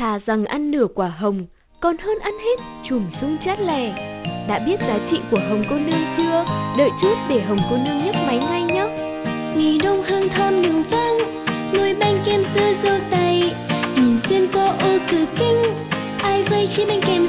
Thà rằng ăn nửa quả hồng, còn hơn ăn hết chùm sung chát lẻ. Đã biết giá trị của hồng cô nương chưa? Đợi chút để hồng cô nương nhấc máy ngay nhé. Mì đông hương thơm đường vang, nồi bánh kem sữa dâu tây, nhìn xuyên qua ô cửa kính, ai vây chiếc bánh kem